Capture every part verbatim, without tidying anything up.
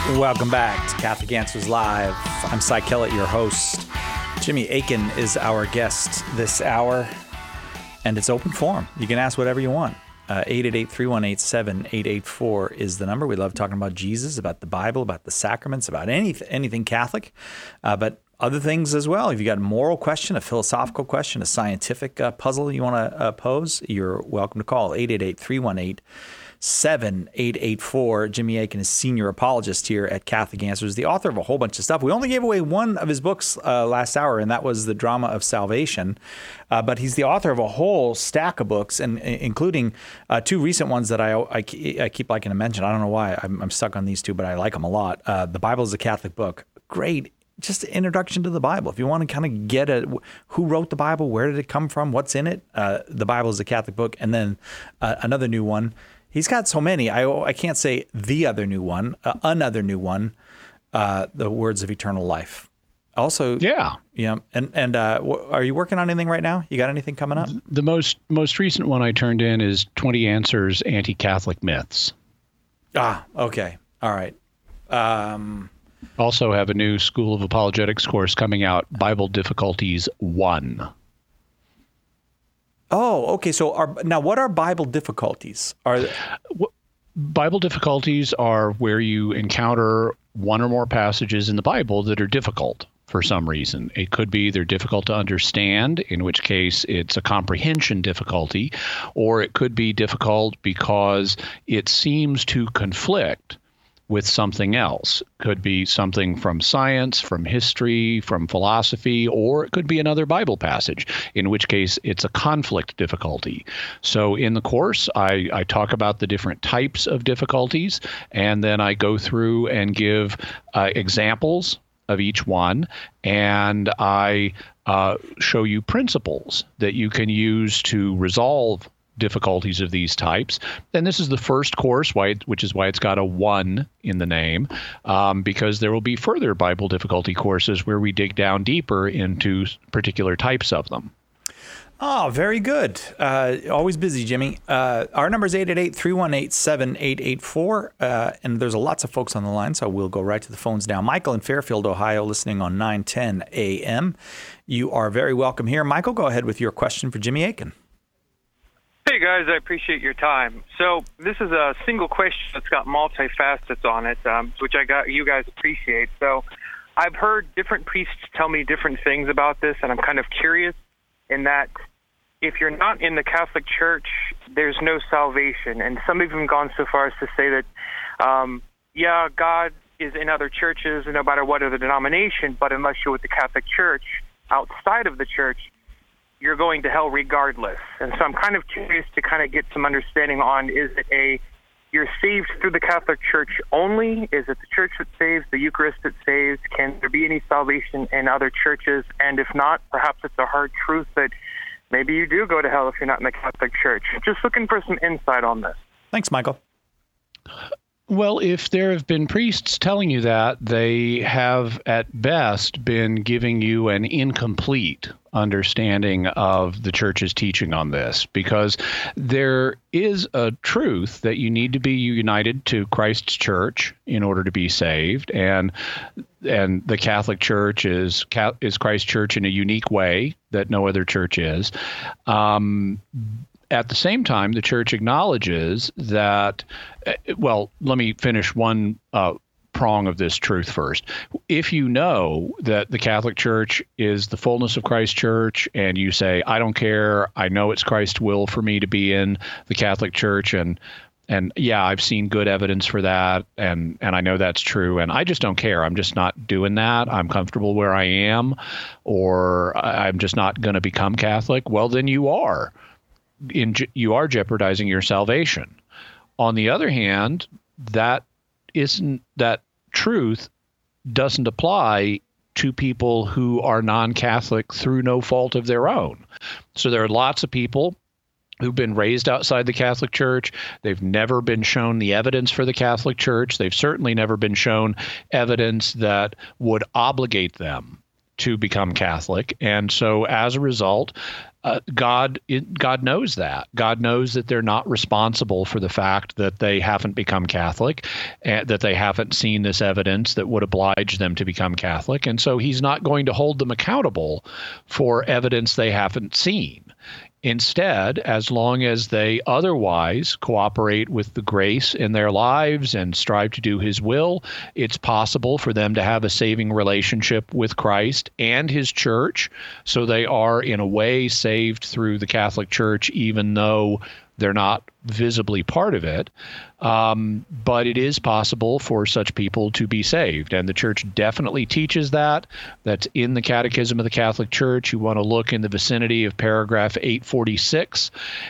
Welcome back to Catholic Answers Live. I'm Cy Kellett, your host. Jimmy Akin is our guest this hour, and it's open forum. You can ask whatever you want. Uh, eight eight eight, three one eight, seven eight eight four is the number. We love talking about Jesus, about the Bible, about the sacraments, about any, anything Catholic, uh, but other things as well. If you got a moral question, a philosophical question, a scientific uh, puzzle you want to uh, pose, you're welcome to call eight eight eight, three one eight, seven eight eight four. Jimmy Akin is senior apologist here at Catholic Answers, the author of a whole bunch of stuff. We only gave away one of his books uh, last hour, and that was The Drama of Salvation. Uh, but he's the author of a whole stack of books, and including uh, two recent ones that I, I, I keep liking to mention. I don't know why I'm, I'm stuck on these two, but I like them a lot. Uh, the Bible is a Catholic Book. Great. Just an introduction to the Bible. If you want to kind of get a who wrote the Bible, where did it come from, what's in it, uh, the Bible is a Catholic Book. And then uh, another new one. He's got so many. I I can't say the other new one, uh, another new one, uh, The Words of Eternal Life. Also, yeah, yeah. And and uh, are you working on anything right now? You got anything coming up? The most most recent one I turned in is twenty Answers Anti-Catholic Myths. Ah, okay, all right. Um, also have a new School of Apologetics course coming out, Bible Difficulties One. Oh, okay. So are, now what are Bible difficulties? Are Bible difficulties are where you encounter one or more passages in the Bible that are difficult for some reason. It could be they're difficult to understand, in which case it's a comprehension difficulty, or it could be difficult because it seems to conflict with something else. Could be something from science, from history, from philosophy, or it could be another Bible passage, in which case it's a conflict difficulty. So in the course, I, I talk about the different types of difficulties, and then I go through and give uh, examples of each one, and I uh, show you principles that you can use to resolve difficulties of these types. And this is the first course, why, which is why it's got a one in the name, um, because there will be further Bible difficulty courses where we dig down deeper into particular types of them. Oh, very good. Uh, always busy, Jimmy. Uh, our number is eight eight eight, three one eight, seven eight eight four, uh, and there's lots of folks on the line, so we'll go right to the phones now. Michael in Fairfield, Ohio, listening on nine ten A M. You are very welcome here. Michael, go ahead with your question for Jimmy Akin. Hey, guys, I appreciate your time. So this is a single question that's got multifacets on it, um, which I got you guys appreciate. So I've heard different priests tell me different things about this, and I'm kind of curious in that if you're not in the Catholic Church, there's no salvation. And some have even gone so far as to say that, um, yeah, God is in other churches, no matter what other denomination, but unless you're with the Catholic Church, outside of the church, you're going to hell regardless. And so I'm kind of curious to kind of get some understanding on, is it a, you're saved through the Catholic Church only? Is it the church that saves, the Eucharist that saves? Can there be any salvation in other churches? And if not, perhaps it's a hard truth that maybe you do go to hell if you're not in the Catholic Church. Just looking for some insight on this. Thanks, Michael. Well, if there have been priests telling you that, they have at best been giving you an incomplete understanding of the church's teaching on this, because there is a truth that you need to be united to Christ's church in order to be saved, and and the Catholic Church is is Christ's church in a unique way that no other church is. Um, At the same time, the church acknowledges that, well, let me finish one uh, prong of this truth first. If you know that the Catholic Church is the fullness of Christ's church, and you say, I don't care, I know it's Christ's will for me to be in the Catholic Church, and and yeah, I've seen good evidence for that, and, and I know that's true, and I just don't care. I'm just not doing that. I'm comfortable where I am, or I'm just not going to become Catholic. Well, then you are. In, you are jeopardizing your salvation. On the other hand, that isn't that truth doesn't apply to people who are non-Catholic through no fault of their own. So there are lots of people who've been raised outside the Catholic Church. They've never been shown the evidence for the Catholic Church. They've certainly never been shown evidence that would obligate them to become Catholic. And so as a result, uh, God it, God knows that. God knows that they're not responsible for the fact that they haven't become Catholic, and that they haven't seen this evidence that would oblige them to become Catholic. And so he's not going to hold them accountable for evidence they haven't seen. Instead, as long as they otherwise cooperate with the grace in their lives and strive to do his will, it's possible for them to have a saving relationship with Christ and his church. So they are, in a way, saved through the Catholic Church, even though they're not visibly part of it. Um, but it is possible for such people to be saved. And the church definitely teaches that. That's in the Catechism of the Catholic Church. You want to look in the vicinity of paragraph eight forty-six.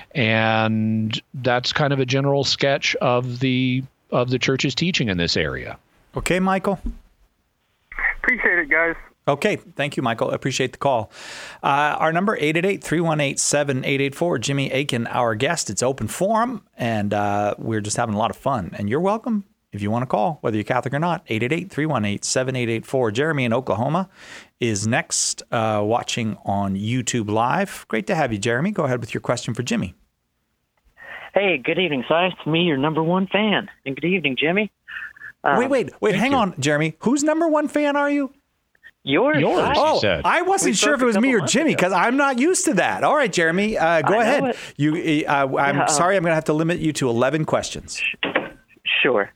And that's kind of a general sketch of the of the church's teaching in this area. Okay, Michael? Appreciate it, guys. Okay. Thank you, Michael. Appreciate the call. Uh, our number, eight eight eight, three one eight, seven eight eight four. Jimmy Akin, our guest. It's open forum, and uh, we're just having a lot of fun. And you're welcome if you want to call, whether you're Catholic or not. eight eight eight, three one eight, seven eight eight four. Jeremy in Oklahoma is next, uh, watching on YouTube Live. Great to have you, Jeremy. Go ahead with your question for Jimmy. Hey, good evening, Si. It's me, your number one fan. And good evening, Jimmy. Um, wait, wait, wait. Hang you. on, Jeremy. Whose number one fan are you? Yours. Yours. Si. Oh, said. I wasn't We sure if it spoke a was me or couple Jimmy months ago. because I'm not used to that. All right, Jeremy, uh, go I know ahead. it. You, uh, I'm Yeah, sorry, I'm going to have to limit you to eleven questions. Sure.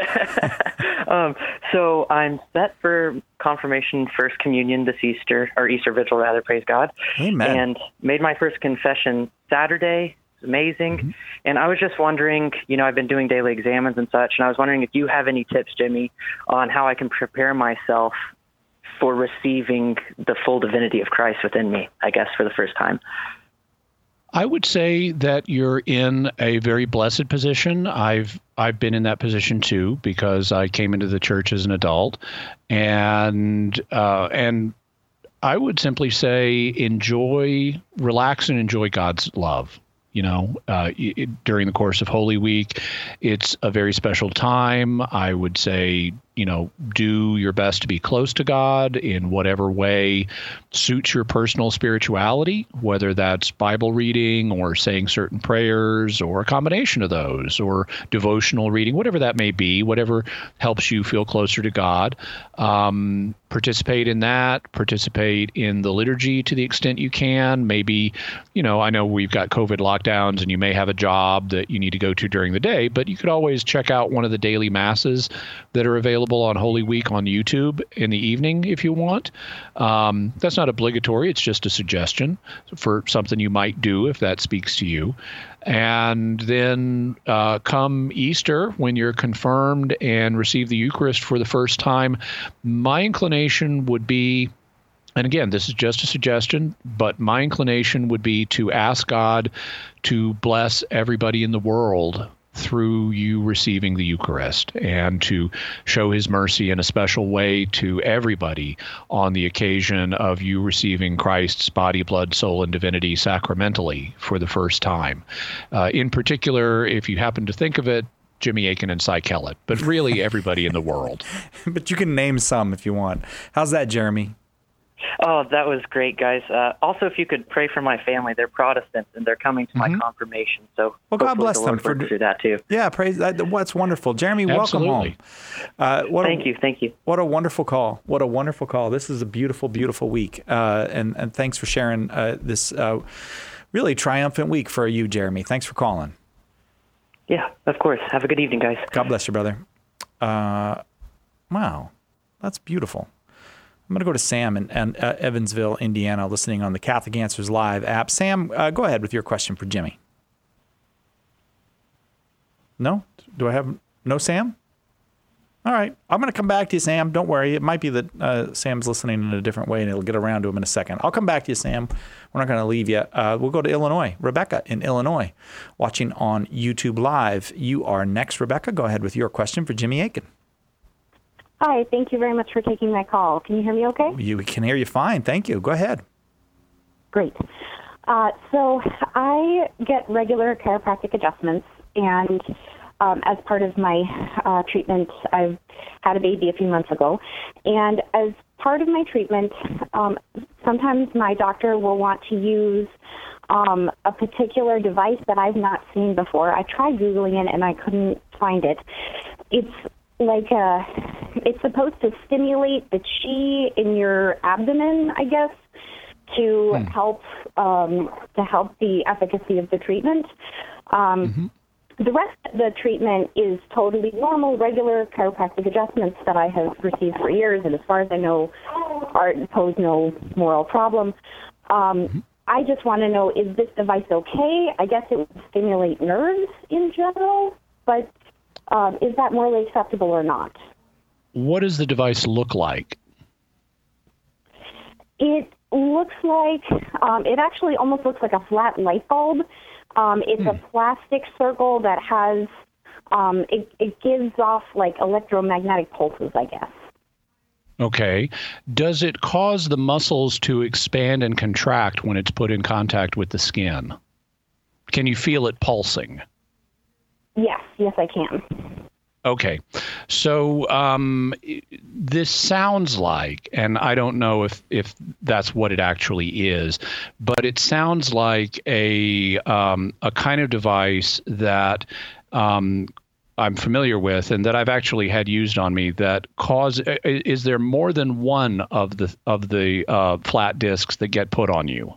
um, so I'm set for confirmation, First Communion this Easter, or Easter Vigil, rather, praise God. Amen. And made my first confession Saturday. It was amazing. Mm-hmm. And I was just wondering, you know, I've been doing daily examens and such, and I was wondering if you have any tips, Jimmy, on how I can prepare myself for receiving the full divinity of Christ within me, I guess, for the first time. I would say that you're in a very blessed position. I've I've been in that position too because I came into the church as an adult, and uh, and I would simply say enjoy, relax, and enjoy God's love. You know, uh, it, during the course of Holy Week, it's a very special time. I would say, you know, do your best to be close to God in whatever way suits your personal spirituality, whether that's Bible reading or saying certain prayers or a combination of those, or devotional reading, whatever that may be, whatever helps you feel closer to God. Um, participate in that, participate in the liturgy to the extent you can. Maybe, you know, I know we've got COVID lockdowns and you may have a job that you need to go to during the day, but you could always check out one of the daily masses that are available on Holy Week on YouTube in the evening if you want. Um, that's not obligatory. It's just a suggestion for something you might do if that speaks to you. And then uh, come Easter, when you're confirmed and receive the Eucharist for the first time, my inclination would be, and again, this is just a suggestion, but my inclination would be to ask God to bless everybody in the world through you receiving the Eucharist, and to show his mercy in a special way to everybody on the occasion of you receiving Christ's body, blood, soul, and divinity sacramentally for the first time. Uh, in particular, if you happen to think of it, Jimmy Akin and Si Kellett, but really everybody in the world. But you can name some if you want. How's that, Jeremy? Oh, that was great, guys. Uh, also, if you could pray for my family, they're Protestants and they're coming to Mm-hmm. my confirmation. So Well, God hopefully bless the them Lord for works through that too. Yeah, praise that. What's wonderful, Jeremy. Welcome Absolutely. home. Uh, what Thank a, you, thank you. What a wonderful call. What a wonderful call. This is a beautiful, beautiful week. Uh, and and thanks for sharing uh, this uh, really triumphant week for you, Jeremy. Thanks for calling. Yeah, of course. Have a good evening, guys. God bless you, brother. Uh, wow, that's beautiful. I'm going to go to Sam in, in uh, Evansville, Indiana, listening on the Catholic Answers Live app. Sam, uh, go ahead with your question for Jimmy. No? Do I have no Sam? All right. I'm going to come back to you, Sam. Don't worry. It might be that uh, Sam's listening in a different way, and it'll get around to him in a second. I'll come back to you, Sam. We're not going to leave you. Uh, we'll go to Illinois. Rebecca in Illinois, watching on YouTube Live. You are next, Rebecca. Go ahead with your question for Jimmy Akin. Hi, thank you very much for taking my call. Can you hear me okay? You can hear you fine. Thank you. Go ahead. Great. Uh, so I get regular chiropractic adjustments, and um, as part of my uh, treatment, I've had a baby a few months ago. And as part of my treatment, um, sometimes my doctor will want to use um, a particular device that I've not seen before. I tried Googling it and I couldn't find it. It's like a, it's supposed to stimulate the chi in your abdomen, I guess, to hmm. help um, to help the efficacy of the treatment. Um, mm-hmm. The rest of the treatment is totally normal, regular chiropractic adjustments that I have received for years, and as far as I know, are pose no moral problem. Um, mm-hmm. I just want to know, is this device okay? I guess it would stimulate nerves in general, but um, is that morally acceptable or not? What does the device look like? It looks like, um, it actually almost looks like a flat light bulb. Um, it's hmm. a plastic circle that has, um, it, it gives off like electromagnetic pulses, I guess. Okay. Does it cause the muscles to expand and contract when it's put in contact with the skin? Can you feel it pulsing? Yes, yes, I can. Okay. So um, this sounds like, and I don't know if, if that's what it actually is, but it sounds like a um, a kind of device that um, I'm familiar with and that I've actually had used on me that cause, is there more than one of the, of the uh, flat discs that get put on you?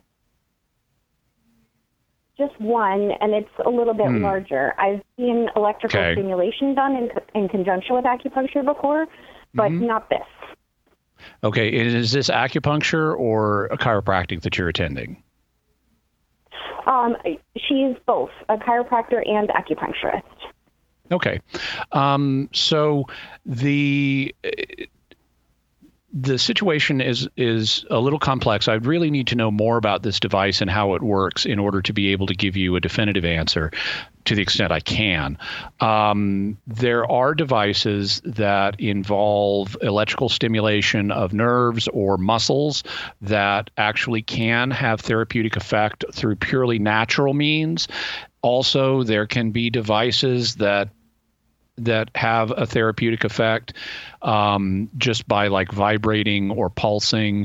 Just one, and it's a little bit hmm. larger. I've seen electrical okay. stimulation done in, in conjunction with acupuncture before, but mm-hmm. not this. Okay, is this acupuncture or a chiropractic that you're attending? Um, she's both a chiropractor and acupuncturist. Okay, um, so the the situation is is a little complex. I really need to know more about this device and how it works in order to be able to give you a definitive answer to the extent I can. Um, there are devices that involve electrical stimulation of nerves or muscles that actually can have therapeutic effect through purely natural means. Also, there can be devices that that have a therapeutic effect um, just by like vibrating or pulsing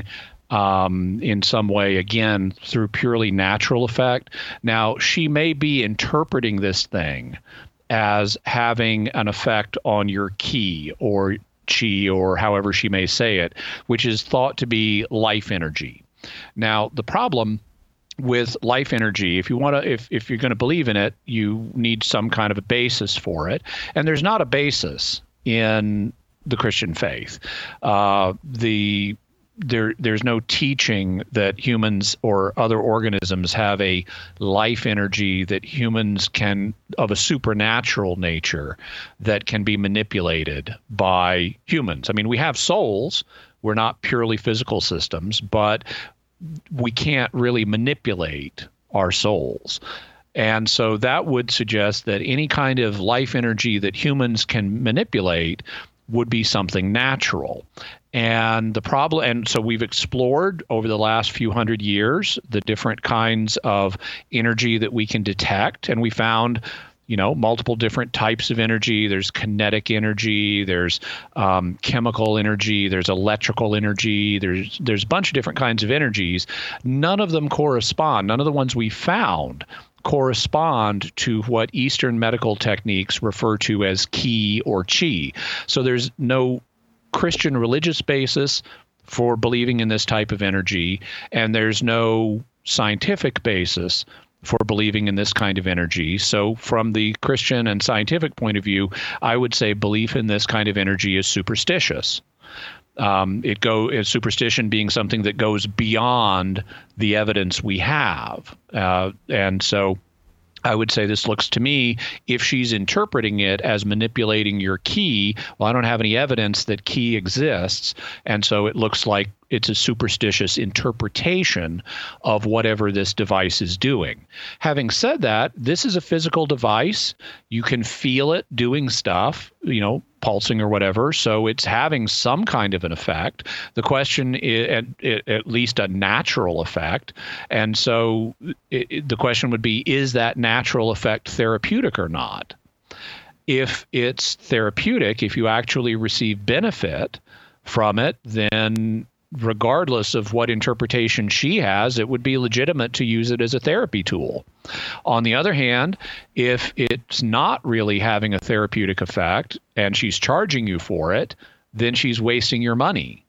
um, in some way, again, through purely natural effect. Now, she may be interpreting this thing as having an effect on your ki or chi or however she may say it, which is thought to be life energy. Now, the problem with life energy, if you want to, if, if you're going to believe in it, you need some kind of a basis for it. And there's not a basis in the Christian faith. Uh, the there there's no teaching that humans or other organisms have a life energy that humans can, of a supernatural nature, that can be manipulated by humans. I mean, we have souls. We're not purely physical systems, but we can't really manipulate our souls. And so that would suggest that any kind of life energy that humans can manipulate would be something natural. And the problem, and so we've explored over the last few hundred years the different kinds of energy that we can detect, and we found you know, multiple different types of energy. There's kinetic energy, there's um, chemical energy, there's electrical energy, there's there's a bunch of different kinds of energies. None of them correspond. None of the ones we found correspond to what Eastern medical techniques refer to as ki or chi. So there's no Christian religious basis for believing in this type of energy, and there's no scientific basis for believing in this kind of energy. So from the Christian and scientific point of view, I would say belief in this kind of energy is superstitious. Um, it go is superstition being something that goes beyond the evidence we have. Uh, and so I would say this looks to me, if she's interpreting it as manipulating your ki, well, I don't have any evidence that ki exists. And so it looks like it's a superstitious interpretation of whatever this device is doing. Having said that, this is a physical device. You can feel it doing stuff, you know, pulsing or whatever. So it's having some kind of an effect. The question is at, at least a natural effect. And so it, it, the question would be, is that natural effect therapeutic or not? If it's therapeutic, if you actually receive benefit from it, then regardless of what interpretation she has, it would be legitimate to use it as a therapy tool. On the other hand, if it's not really having a therapeutic effect and she's charging you for it, then she's wasting your money.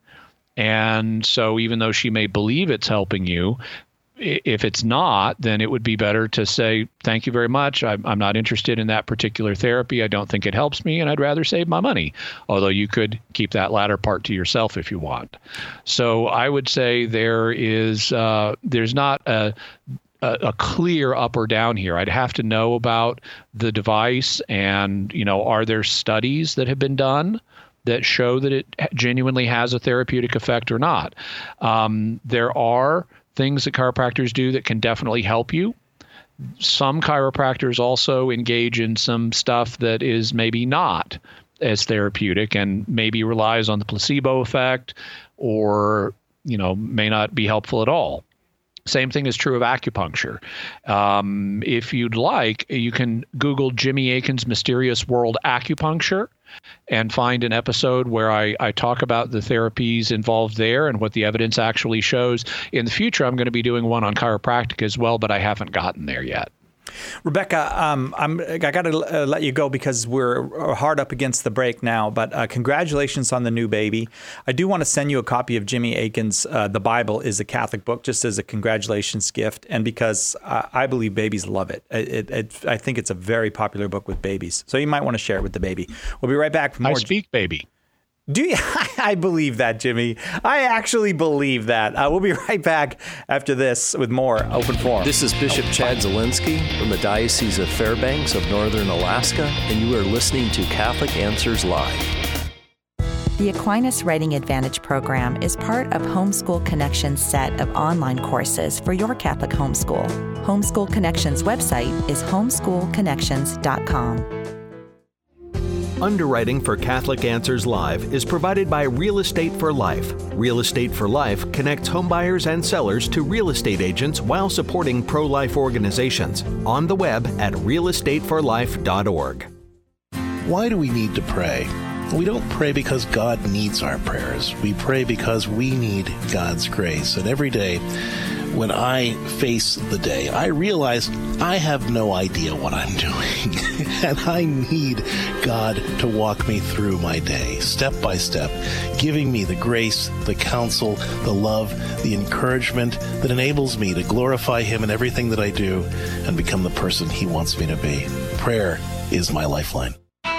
And so even though she may believe it's helping you, if it's not, then it would be better to say, thank you very much. I'm, I'm not interested in that particular therapy. I don't think it helps me, and I'd rather save my money. Although you could keep that latter part to yourself if you want. So I would say there is uh, there's not a, a, a clear up or down here. I'd have to know about the device and, you know, are there studies that have been done that show that it genuinely has a therapeutic effect or not? Um, there are things that chiropractors do that can definitely help you. Some chiropractors also engage in some stuff that is maybe not as therapeutic and maybe relies on the placebo effect or, you know, may not be helpful at all. Same thing is true of acupuncture. Um, if you'd like, you can Google Jimmy Akin's Mysterious World Acupuncture and find an episode where I, I talk about the therapies involved there and what the evidence actually shows. In the future, I'm going to be doing one on chiropractic as well, but I haven't gotten there yet. Rebecca, um, I'm, I got to uh, let you go because we're hard up against the break now, but uh, congratulations on the new baby. I do want to send you a copy of Jimmy Akin's uh, The Bible is a Catholic Book, just as a congratulations gift, and because uh, I believe babies love it. It, it, it. I think it's a very popular book with babies, so you might want to share it with the baby. We'll be right back. For more. I speak baby. Do you? I believe that, Jimmy. I actually believe that. Uh, we'll be right back after this with more Open Forum. This is Bishop Chad Zielinski from the Diocese of Fairbanks of Northern Alaska, and you are listening to Catholic Answers Live. The Aquinas Writing Advantage program is part of Homeschool Connections' set of online courses for your Catholic homeschool. Homeschool Connections' website is homeschool connections dot com. Underwriting for Catholic Answers Live is provided by Real Estate for Life. Real Estate for Life connects homebuyers and sellers to real estate agents while supporting pro-life organizations. On the web at real estate for life dot org. Why do we need to pray? We don't pray because God needs our prayers. We pray because we need God's grace. And every day, when I face the day, I realize I have no idea what I'm doing. And I need God to walk me through my day, step by step, giving me the grace, the counsel, the love, the encouragement that enables me to glorify Him in everything that I do and become the person He wants me to be. Prayer is my lifeline.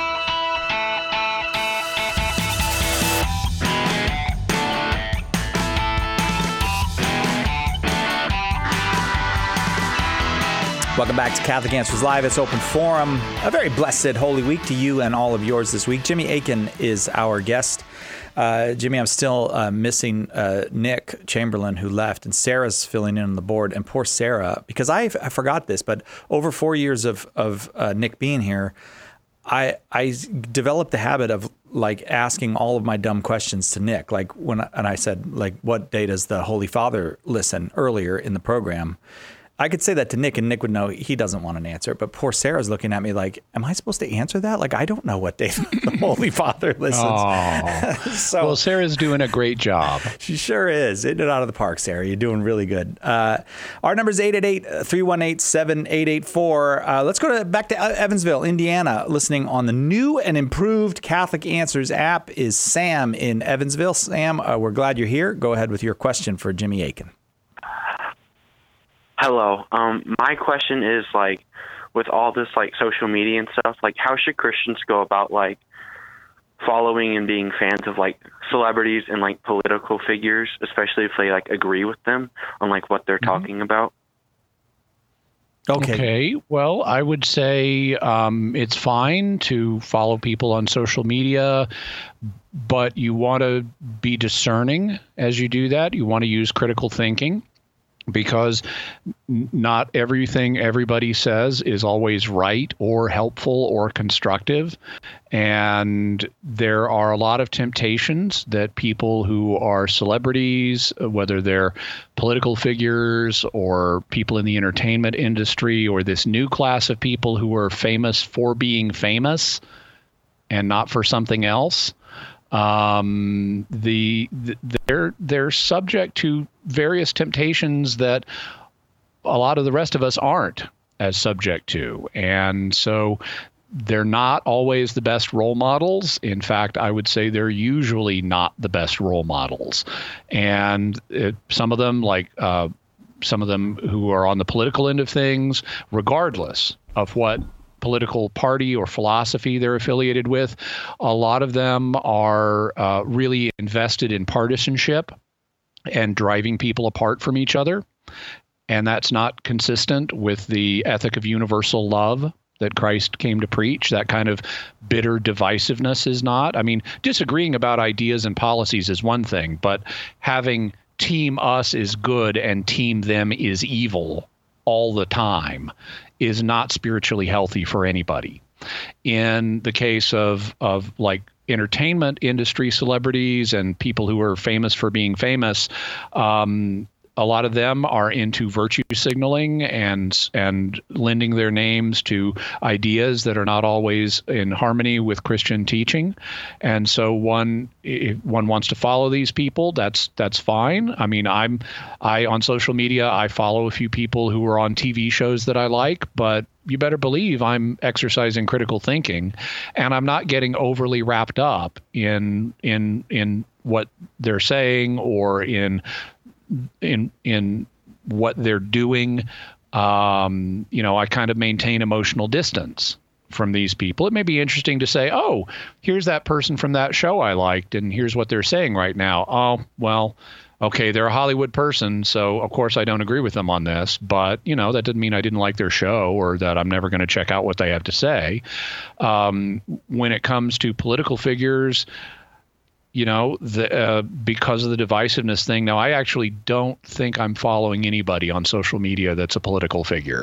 Welcome back to Catholic Answers Live. It's Open Forum. A very blessed Holy Week to you and all of yours this week. Jimmy Akin is our guest. Uh, Jimmy, I'm still uh, missing uh, Nick Chamberlain, who left, and Sarah's filling in on the board. And poor Sarah, because I, I forgot this, but over four years of, of uh, Nick being here, I I developed the habit of like asking all of my dumb questions to Nick. Like when I, and I said, like, what day does the Holy Father listen earlier in the program? I could say that to Nick, and Nick would know he doesn't want an answer. But poor Sarah's looking at me like, am I supposed to answer that? Like, I don't know what day the Holy Father listens. so, well, Sarah's doing a great job. She sure is. Hitting it out of the park, Sarah. You're doing really good. Uh, our number is eight eight eight, three one eight, seven eight eight four. Uh, let's go to back to Evansville, Indiana. Listening on the new and improved Catholic Answers app is Sam in Evansville. Sam, uh, we're glad you're here. Go ahead with your question for Jimmy Akin. Hello. Um, my question is, like, with all this, like, social media and stuff, like, how should Christians go about, like, following and being fans of, like, celebrities and, like, political figures, especially if they, like, agree with them on, like, what they're mm-hmm. talking about? Okay. Okay. Well, I would say um, it's fine to follow people on social media, but you want to be discerning as you do that. You want to use critical thinking, because not everything everybody says is always right or helpful or constructive. And there are a lot of temptations that people who are celebrities, whether they're political figures or people in the entertainment industry, or this new class of people who are famous for being famous and not for something else, Um, the, the they're they're subject to various temptations that a lot of the rest of us aren't as subject to, and so they're not always the best role models. In fact, I would say they're usually not the best role models, and it, some of them, like uh, some of them who are on the political end of things, regardless of what political party or philosophy they're affiliated with, a lot of them are uh, really invested in partisanship and driving people apart from each other. And that's not consistent with the ethic of universal love that Christ came to preach. That kind of bitter divisiveness is not. I mean, disagreeing about ideas and policies is one thing, but having team us is good and team them is evil all the time is not spiritually healthy for anybody. In the case of of like entertainment industry celebrities and people who are famous for being famous, um, a lot of them are into virtue signaling and and lending their names to ideas that are not always in harmony with Christian teaching. And so one if one wants to follow these people, that's that's fine. I mean, I'm I on social media, I follow a few people who are on T V shows that I like, but you better believe I'm exercising critical thinking, and I'm not getting overly wrapped up in in in what they're saying or in in in what they're doing. Um, you know, I kind of maintain emotional distance from these people. It may be interesting to say, oh, here's that person from that show I liked, and here's what they're saying right now. Oh, well, okay, they're a Hollywood person, so of course I don't agree with them on this, but, you know, that didn't mean I didn't like their show or that I'm never going to check out what they have to say. Um, when it comes to political figures, you know, the, uh, because of the divisiveness thing. Now, I actually don't think I'm following anybody on social media that's a political figure.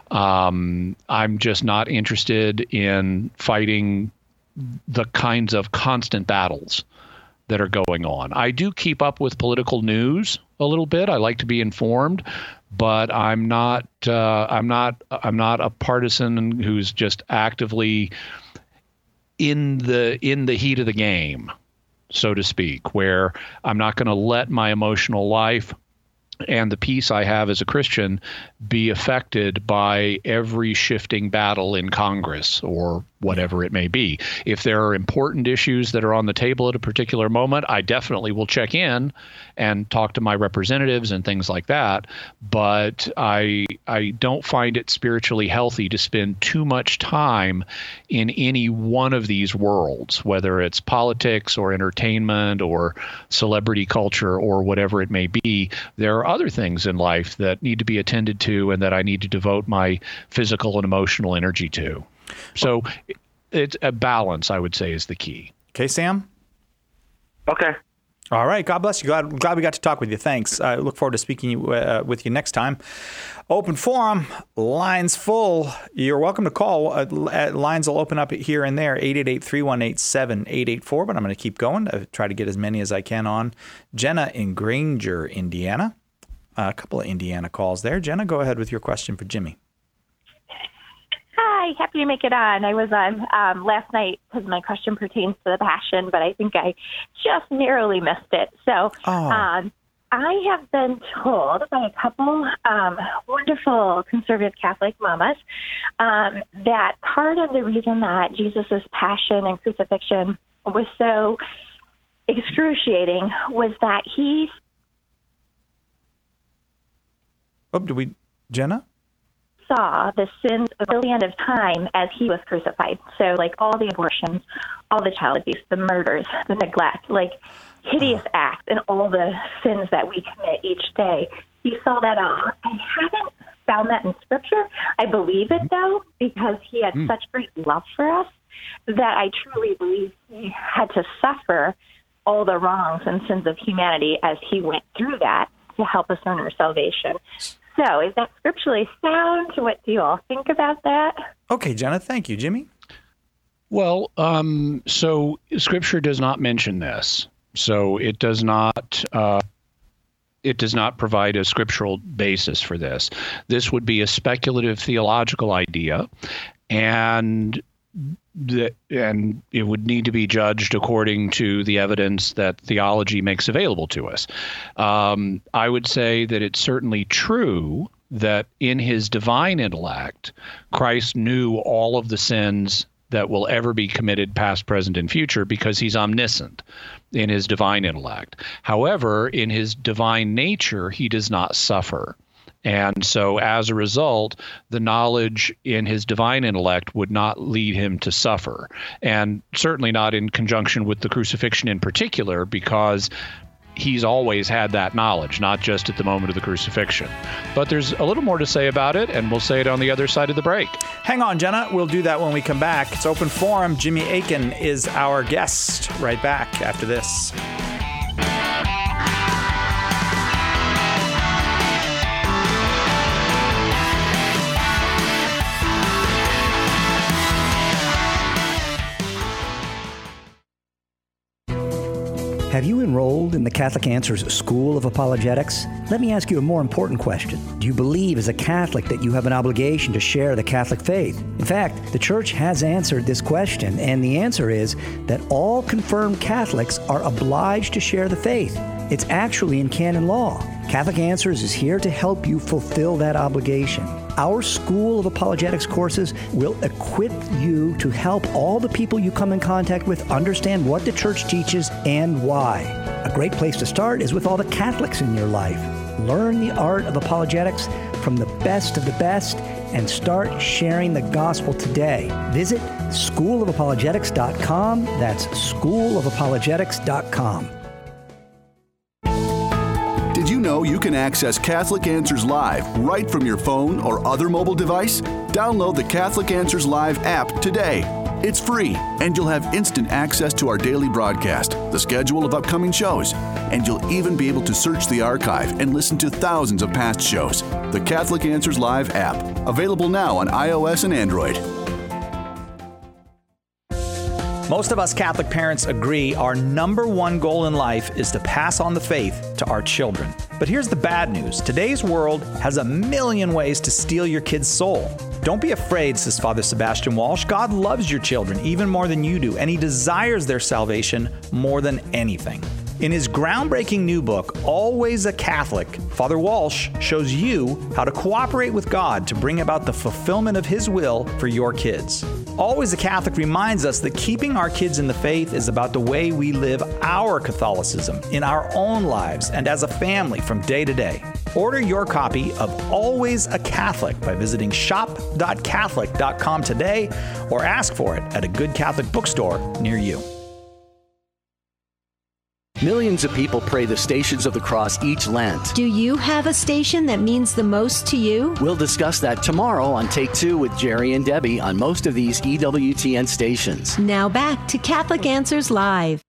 Um, I'm just not interested in fighting the kinds of constant battles that are going on. I do keep up with political news a little bit. I like to be informed, but I'm not. Uh, I'm not. I'm not a partisan who's just actively in the in the heat of the game, so to speak, where I'm not going to let my emotional life and the peace I have as a Christian be affected by every shifting battle in Congress or whatever it may be. If there are important issues that are on the table at a particular moment, I definitely will check in and talk to my representatives and things like that. But I I don't find it spiritually healthy to spend too much time in any one of these worlds, whether it's politics or entertainment or celebrity culture or whatever it may be. There are other things in life that need to be attended to and that I need to devote my physical and emotional energy to. So it's a balance, I would say, is the key. Okay, Sam? Okay. All right. God bless you. Glad, glad we got to talk with you. Thanks. I look forward to speaking uh, with you next time. Open forum, lines full. You're welcome to call. Uh, lines will open up here and there, eight eight eight, three one eight, seven eight eight four, but I'm going to keep going. I try to get as many as I can on. Jenna in Granger, Indiana. Uh, a couple of Indiana calls there. Jenna, go ahead with your question for Jimmy. Hi, happy to make it on. I was on um, last night because my question pertains to the Passion, but I think I just narrowly missed it. So oh. um, I have been told by a couple um, wonderful conservative Catholic mamas um, that part of the reason that Jesus' passion and crucifixion was so excruciating was that he... Oh, did we... Jenna? saw the sins of the end of time as he was crucified. So like all the abortions, all the child abuse, the murders, the neglect, like hideous acts and all the sins that we commit each day. He saw that all. I haven't found that in Scripture. I believe it, though, because he had mm. such great love for us that I truly believe he had to suffer all the wrongs and sins of humanity as he went through that to help us earn our salvation. So is that scripturally sound? What do you all think about that? Okay, Jenna, thank you. Jimmy? Well, um, so Scripture does not mention this. So it does not uh, it does not provide a scriptural basis for this. This would be a speculative theological idea. And that, and it would need to be judged according to the evidence that theology makes available to us. Um, I would say that it's certainly true that in his divine intellect, Christ knew all of the sins that will ever be committed, past, present, and future, because he's omniscient in his divine intellect. However, in his divine nature, he does not suffer. And so as a result, the knowledge in his divine intellect would not lead him to suffer, and certainly not in conjunction with the crucifixion in particular, because he's always had that knowledge, not just at the moment of the crucifixion. But there's a little more to say about it, and we'll say it on the other side of the break. Hang on, Jenna. We'll do that when we come back. It's Open Forum. Jimmy Akin is our guest. Right back after this. Have you enrolled in the Catholic Answers School of Apologetics? Let me ask you a more important question. Do you believe as a Catholic that you have an obligation to share the Catholic faith? In fact, the Church has answered this question, and the answer is that all confirmed Catholics are obliged to share the faith. It's actually in canon law. Catholic Answers is here to help you fulfill that obligation. Our School of Apologetics courses will equip you to help all the people you come in contact with understand what the Church teaches and why. A great place to start is with all the Catholics in your life. Learn the art of apologetics from the best of the best and start sharing the gospel today. Visit school of apologetics dot com. That's school of apologetics dot com. Did you know you can access Catholic Answers Live right from your phone or other mobile device? Download the Catholic Answers Live app today. It's free, and you'll have instant access to our daily broadcast, the schedule of upcoming shows, and you'll even be able to search the archive and listen to thousands of past shows. The Catholic Answers Live app, available now on iOS and Android. Most of us Catholic parents agree our number one goal in life is to pass on the faith to our children. But here's the bad news. Today's world has a million ways to steal your kid's soul. Don't be afraid, says Father Sebastian Walsh. God loves your children even more than you do, and he desires their salvation more than anything. In his groundbreaking new book, Always a Catholic, Father Walsh shows you how to cooperate with God to bring about the fulfillment of his will for your kids. Always a Catholic reminds us that keeping our kids in the faith is about the way we live our Catholicism in our own lives and as a family from day to day. Order your copy of Always a Catholic by visiting shop dot catholic dot com today or ask for it at a good Catholic bookstore near you. Millions of people pray the Stations of the Cross each Lent. Do you have a station that means the most to you? We'll discuss that tomorrow on Take Two with Jerry and Debbie on most of these E W T N stations. Now back to Catholic Answers Live.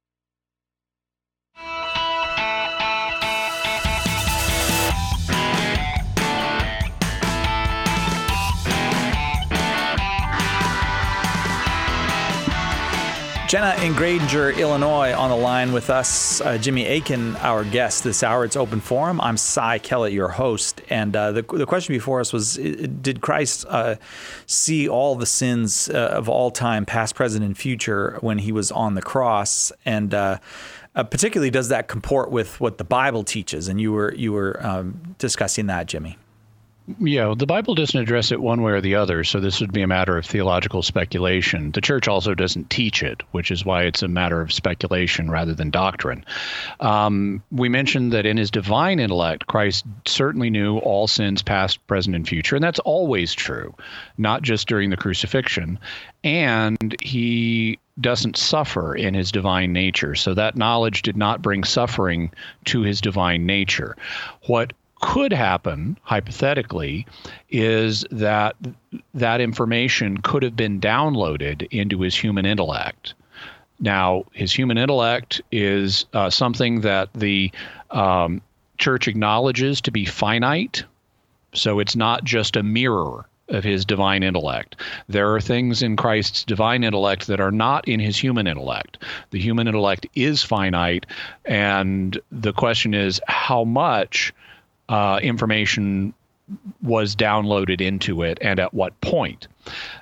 Jenna in Granger, Illinois, on the line with us. Uh, Jimmy Akin, our guest this hour. It's Open Forum. I'm Cy Kellett, your host. And uh, the, the question before us was, did Christ uh, see all the sins uh, of all time, past, present, and future, when he was on the cross? And uh, uh, particularly, does that comport with what the Bible teaches? And you were, you were um, discussing that, Jimmy. Yeah, the Bible doesn't address it one way or the other, so this would be a matter of theological speculation. The Church also doesn't teach it, which is why it's a matter of speculation rather than doctrine. Um, we mentioned that in his divine intellect, Christ certainly knew all sins past, present, and future, and that's always true, not just during the crucifixion. And he doesn't suffer in his divine nature, so that knowledge did not bring suffering to his divine nature. What could happen, hypothetically, is that that information could have been downloaded into his human intellect. Now, his human intellect is uh, something that the um, Church acknowledges to be finite, so it's not just a mirror of his divine intellect. There are things in Christ's divine intellect that are not in his human intellect. The human intellect is finite, and the question is how much Uh, information was downloaded into it and at what point.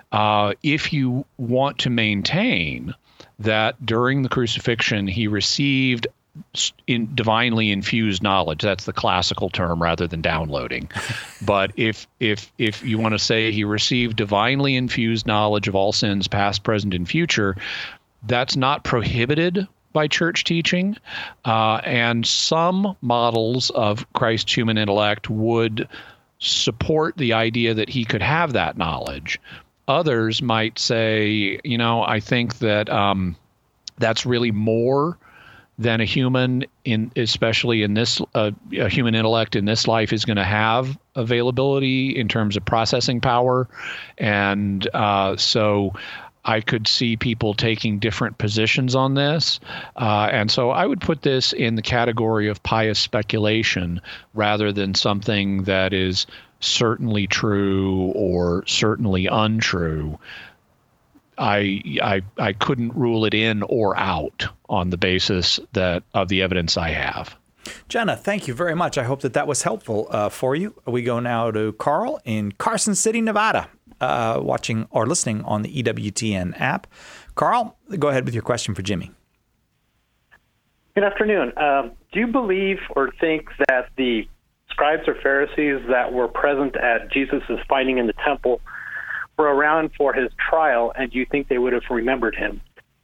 Uh, if you want to maintain that during the crucifixion he received in divinely infused knowledge, that's the classical term rather than downloading. But if if if you want to say he received divinely infused knowledge of all sins past, present, and future, that's not prohibited by church teaching. Uh, and some models of Christ's human intellect would support the idea that he could have that knowledge. Others might say, you know, I think that um, that's really more than a human, in especially in this uh, a human intellect in this life is going to have availability in terms of processing power. And uh, so I could see people taking different positions on this. Uh, and so I would put this in the category of pious speculation rather than something that is certainly true or certainly untrue. I, I I couldn't rule it in or out on the basis that of the evidence I have. Jenna, thank you very much. I hope that that was helpful uh, for you. We go now to Carl in Carson City, Nevada, uh, watching or listening on the E W T N app. Carl, go ahead with your question for Jimmy. Good afternoon. Um, do you believe or think that the scribes or Pharisees that were present at Jesus' finding in the temple were around for his trial, and do you think they would have remembered him?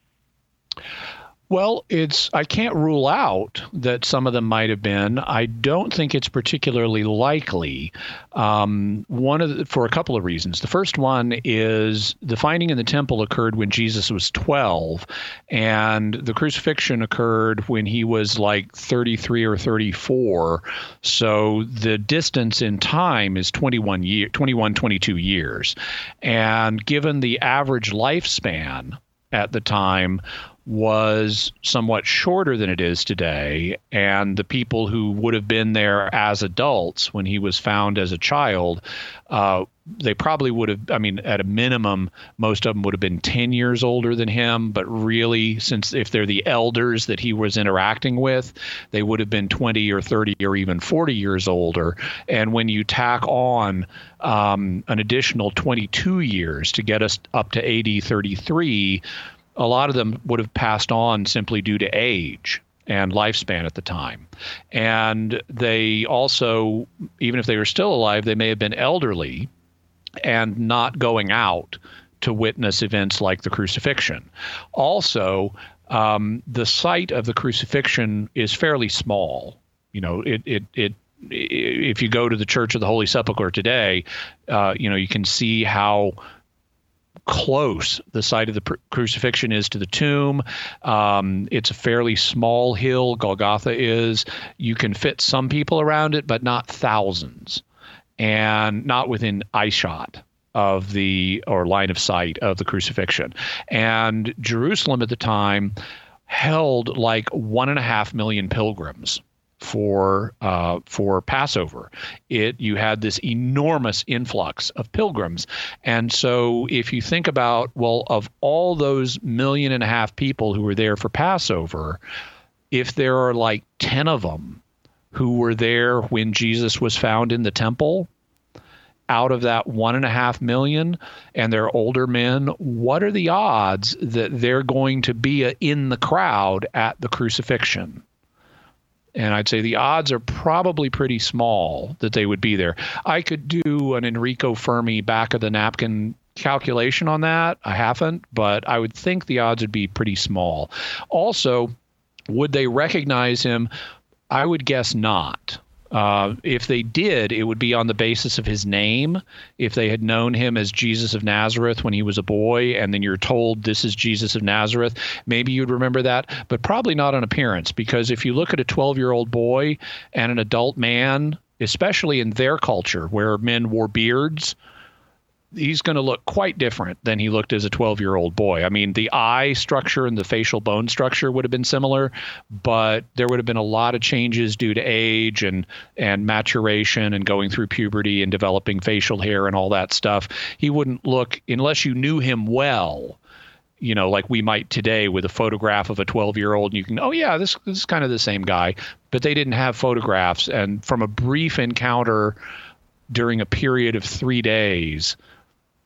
Well, it's I can't rule out that some of them might have been. I don't think it's particularly likely. Um, one of the, for a couple of reasons. The first one is the finding in the temple occurred when Jesus was twelve, and the crucifixion occurred when he was like thirty-three or thirty-four. So the distance in time is twenty-one year, twenty-one, twenty-two years, and given the average lifespan at the time was somewhat shorter than it is today, and the people who would have been there as adults when he was found as a child, uh, they probably would have, I mean, at a minimum, most of them would have been ten years older than him, but really, since if they're the elders that he was interacting with, they would have been twenty or thirty or even forty years older. And when you tack on um, an additional twenty-two years to get us up to A D thirty-three, a lot of them would have passed on simply due to age and lifespan at the time. And they also, even if they were still alive, they may have been elderly and not going out to witness events like the crucifixion. Also, um, the site of the crucifixion is fairly small. You know, it it it if you go to the Church of the Holy Sepulchre today, uh, you know, you can see how close the site of the pr- crucifixion is to the tomb. Um, it's a fairly small hill, Golgotha is. You can fit some people around it, but not thousands, and not within eyeshot of the, or line of sight of the crucifixion. And Jerusalem at the time held like one and a half million pilgrims for uh, for Passover. It you had this enormous influx of pilgrims. And so if you think about, well, of all those million and a half people who were there for Passover, if there are like ten of them who were there when Jesus was found in the temple, out of that one and a half million, and they're older men, what are the odds that they're going to be in the crowd at the crucifixion? And I'd say the odds are probably pretty small that they would be there. I could do an Enrico Fermi back of the napkin calculation on that. I haven't, but I would think the odds would be pretty small. Also, would they recognize him? I would guess not. Uh, if they did, it would be on the basis of his name. If they had known him as Jesus of Nazareth when he was a boy, and then you're told this is Jesus of Nazareth, maybe you'd remember that, but probably not on appearance, because if you look at a twelve-year-old boy and an adult man, especially in their culture where men wore beards, he's going to look quite different than he looked as a twelve-year-old boy. I mean, the eye structure and the facial bone structure would have been similar, but there would have been a lot of changes due to age and and maturation and going through puberty and developing facial hair and all that stuff. He wouldn't look, unless you knew him well, you know, like we might today with a photograph of a twelve-year-old, and you can, oh, yeah, this, this is kind of the same guy. But they didn't have photographs. And from a brief encounter during a period of three days,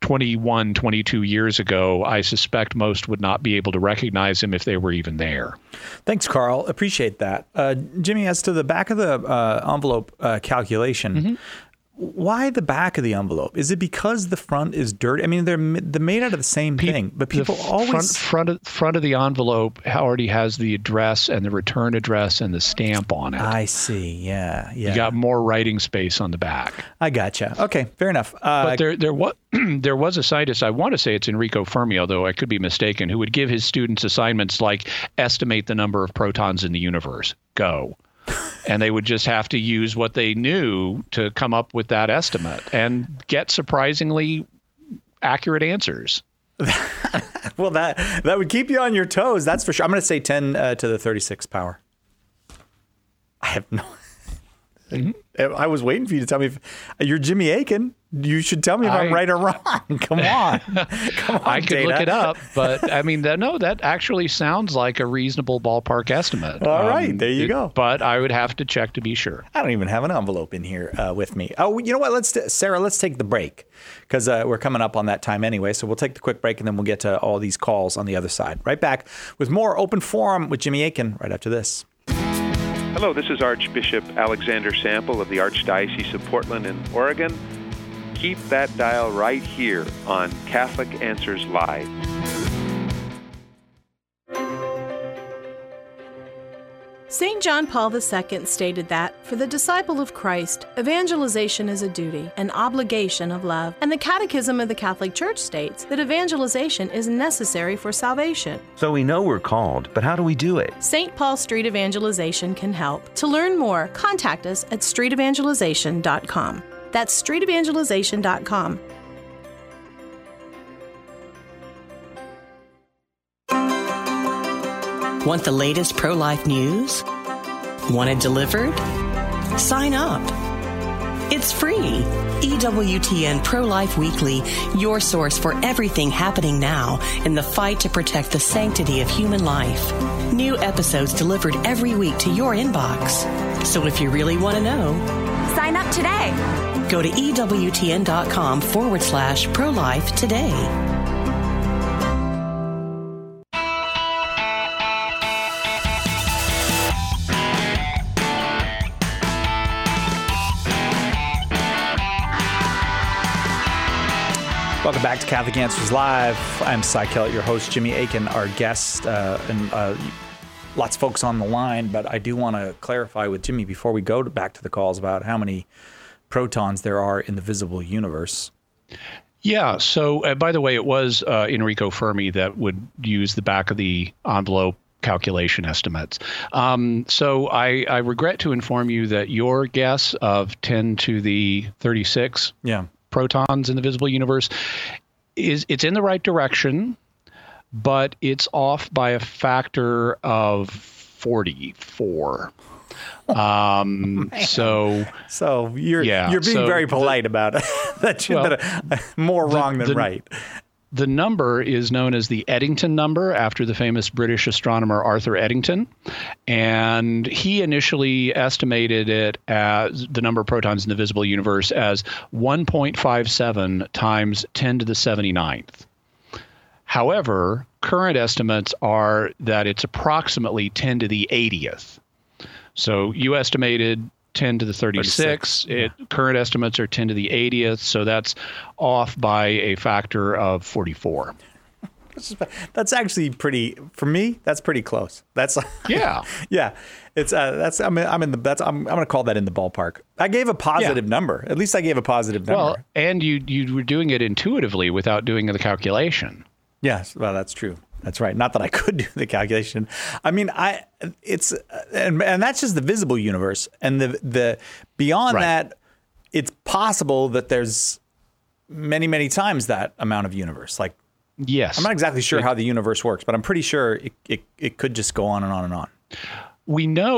twenty-one, twenty-two years ago, I suspect most would not be able to recognize him if they were even there. Thanks, Carl. Appreciate that. Uh, Jimmy, as to the back of the uh, envelope uh, calculation, mm-hmm. why the back of the envelope? Is it because the front is dirty? I mean, they're they're made out of the same Pe- thing, but people always front front of, front of the envelope already has the address and the return address and the stamp on it. I see. Yeah, yeah. You got more writing space on the back. I gotcha. Okay, fair enough. Uh, but there there was there was a scientist. I want to say it's Enrico Fermi, although I could be mistaken, who would give his students assignments like estimate the number of protons in the universe. Go. And they would just have to use what they knew to come up with that estimate and get surprisingly accurate answers. Well, that that would keep you on your toes. That's for sure. I'm going to say ten uh, to the thirty-sixth power. I have no. Mm-hmm. I was waiting for you to tell me if you're Jimmy Akin. You should tell me if I, I'm right or wrong. Come on. Come on, I could Dana. look it up, but I mean, that, no, that actually sounds like a reasonable ballpark estimate. All um, right, there you it, go. But I would have to check to be sure. I don't even have an envelope in here uh, with me. Oh, you know what? Let's t- Sarah, let's take the break because uh, we're coming up on that time anyway. So we'll take the quick break and then we'll get to all these calls on the other side. Right back with more Open Forum with Jimmy Akin right after this. Hello, this is Archbishop Alexander Sample of the Archdiocese of Portland in Oregon. Keep that dial right here on Catholic Answers Live. Saint John Paul the Second stated that, for the disciple of Christ, evangelization is a duty, an obligation of love, and the Catechism of the Catholic Church states that evangelization is necessary for salvation. So we know we're called, but how do we do it? Saint Paul Street Evangelization can help. To learn more, contact us at street evangelization dot com. That's street evangelization dot com. Want the latest pro-life news? Want it delivered? Sign up. It's free. E W T N Pro-Life Weekly, your source for everything happening now in the fight to protect the sanctity of human life. New episodes delivered every week to your inbox. So if you really want to know, sign up today. Go to EWTN.com forward slash pro-life today. Welcome back to Catholic Answers Live. I'm Cy Kellett, your host, Jimmy Akin, our guest, uh, and uh, lots of folks on the line, but I do want to clarify with Jimmy before we go to back to the calls about how many protons there are in the visible universe. Yeah. So, uh, by the way, it was uh, Enrico Fermi that would use the back of the envelope calculation estimates. Um, so I, I regret to inform you that your guess of ten to the thirty-six yeah. protons in the visible universe is it's in the right direction, but it's off by a factor of forty-four. Um, so, so you're, yeah, you're being so very polite the, about it. that you're well, that, more wrong the, than the, right. The number is known as the Eddington number after the famous British astronomer Arthur Eddington. And he initially estimated it as the number of protons in the visible universe as one point five seven times ten to the seventy-ninth. However, current estimates are that it's approximately ten to the eightieth. So you estimated ten to the thirty-six. It, yeah. Current estimates are ten to the eightieth, so that's off by a factor of forty-four. That's actually pretty, for me, that's pretty close. That's yeah, yeah. It's uh, that's I'm I'm in the that's I'm I'm gonna call that in the ballpark. I gave a positive yeah. number. At least I gave a positive number. Well, and you you were doing it intuitively without doing the calculation. Yes, well, that's true. That's right. Not that I could do the calculation. I mean, I it's and, and that's just the visible universe. And the the beyond right. that, it's possible that there's many many times that amount of universe. Like, yes, I'm not exactly sure it, how the universe works, but I'm pretty sure it, it it could just go on and on and on. We know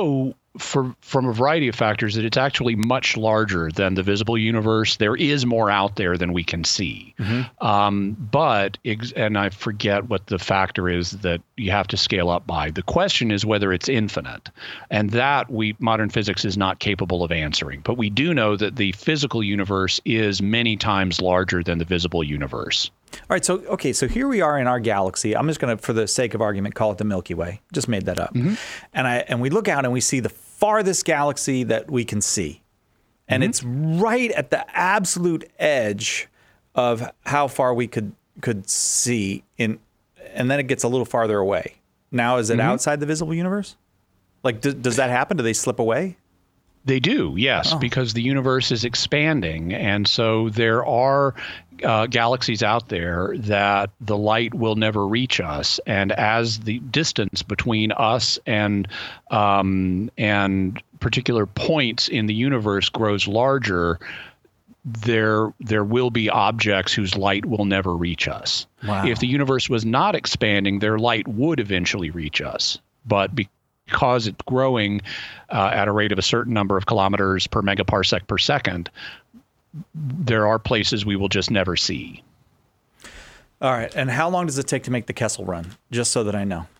for from a variety of factors, that it's actually much larger than the visible universe. There is more out there than we can see. Mm-hmm. Um, but, ex- and I forget what the factor is that you have to scale up by. The question is whether it's infinite. And that we modern physics is not capable of answering. But we do know that the physical universe is many times larger than the visible universe. All right, so, okay, so here we are in our galaxy. I'm just going to, for the sake of argument, call it the Milky Way. Just made that up. Mm-hmm. And I and we look out and we see the farthest galaxy that we can see. And mm-hmm. it's right at the absolute edge of how far we could could see, in, and then it gets a little farther away. Now, is it mm-hmm. outside the visible universe? Like, do, does that happen? Do they slip away? They do, yes, oh. because the universe is expanding. And so there are uh, galaxies out there that the light will never reach us. And as the distance between us and um, and particular points in the universe grows larger, there there will be objects whose light will never reach us. Wow. If the universe was not expanding, their light would eventually reach us. But because Because it's growing uh, at a rate of a certain number of kilometers per megaparsec per second, there are places we will just never see. All right. And how long does it take to make the Kessel Run? Just so that I know.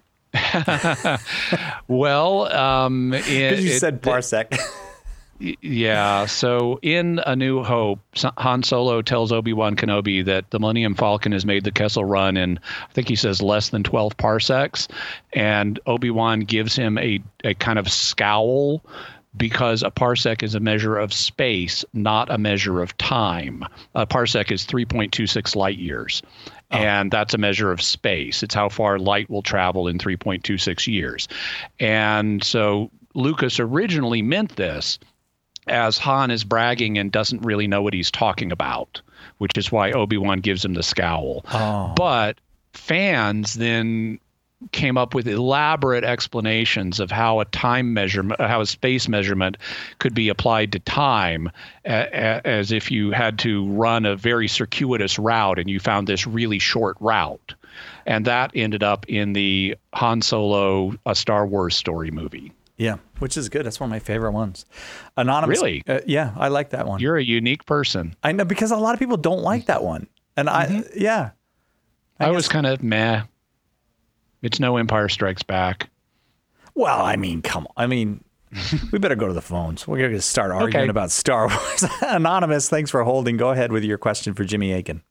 well, um, because you it, said parsec. Yeah. So in A New Hope, Han Solo tells Obi-Wan Kenobi that the Millennium Falcon has made the Kessel Run in, I think he says, less than twelve parsecs. And Obi-Wan gives him a, a kind of scowl because a parsec is a measure of space, not a measure of time. A parsec is three point two six light years. Oh. And that's a measure of space. It's how far light will travel in three point two six years. And so Lucas originally meant this as Han is bragging and doesn't really know what he's talking about, which is why Obi-Wan gives him the scowl. Oh. But fans then came up with elaborate explanations of how a time measurement, how a space measurement could be applied to time, a, a, as if you had to run a very circuitous route and you found this really short route. And that ended up in the Han Solo, A Star Wars Story movie. Yeah, which is good. That's one of my favorite ones. Anonymous. Really? Uh, yeah, I like that one. You're a unique person. I know, because a lot of people don't like that one. And mm-hmm. I, yeah. I, I was kind of meh. It's no Empire Strikes Back. Well, I mean, come on. I mean, we better go to the phones. We're going to start arguing okay. about Star Wars. Anonymous, thanks for holding. Go ahead with your question for Jimmy Akin.